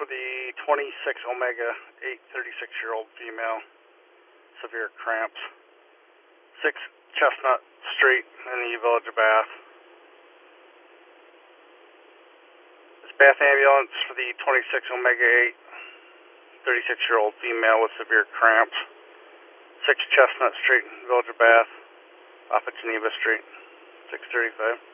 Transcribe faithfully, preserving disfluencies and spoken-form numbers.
for the twenty-six Omega eight, thirty-six-year-old female, severe cramps. six Chestnut Street in the Village of Bath. This Bath ambulance for the twenty-six Omega eight, thirty-six-year-old female with severe cramps. six Chestnut Street, Village of Bath, off of Geneva Street, six thirty-five.